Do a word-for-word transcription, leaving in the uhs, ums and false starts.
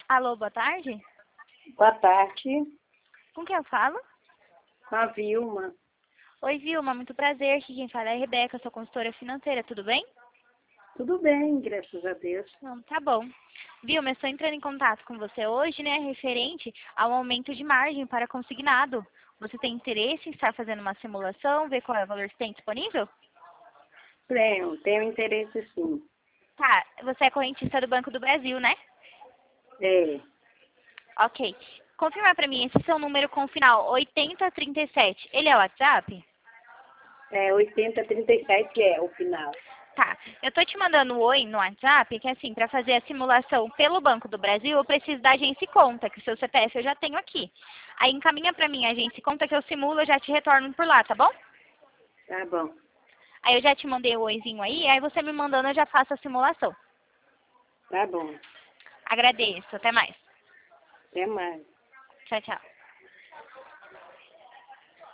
Alô, boa tarde. Boa tarde, Com quem eu falo? com a Vilma. Oi, Vilma, muito prazer. Aqui quem fala é a Rebeca, sou consultora financeira, tudo bem? Tudo bem, graças a Deus. Não, tá bom. Vilma, eu estou entrando em contato com você hoje, né, referente ao aumento de margem para consignado. Você tem interesse em estar fazendo uma simulação, ver qual é o valor que tem disponível? Tenho, tenho interesse sim. Tá, você é correntista do Banco do Brasil, né? É, Ok. Confirmar para mim, esse seu número com o final oitenta trinta e sete, ele é o WhatsApp? é oitenta trinta e sete é o final. Tá, eu tô te mandando um oi no WhatsApp, que assim, para fazer a simulação pelo Banco do Brasil, eu preciso da agência e conta, que o seu C P F eu já tenho aqui. Aí encaminha para mim a agência e conta que eu simulo, eu já te retorno por lá, tá bom? Tá bom, Aí eu já te mandei o oizinho aí, aí você me mandando eu já faço a simulação. tá bom. Agradeço, até mais. Até mais. Tchau, tchau.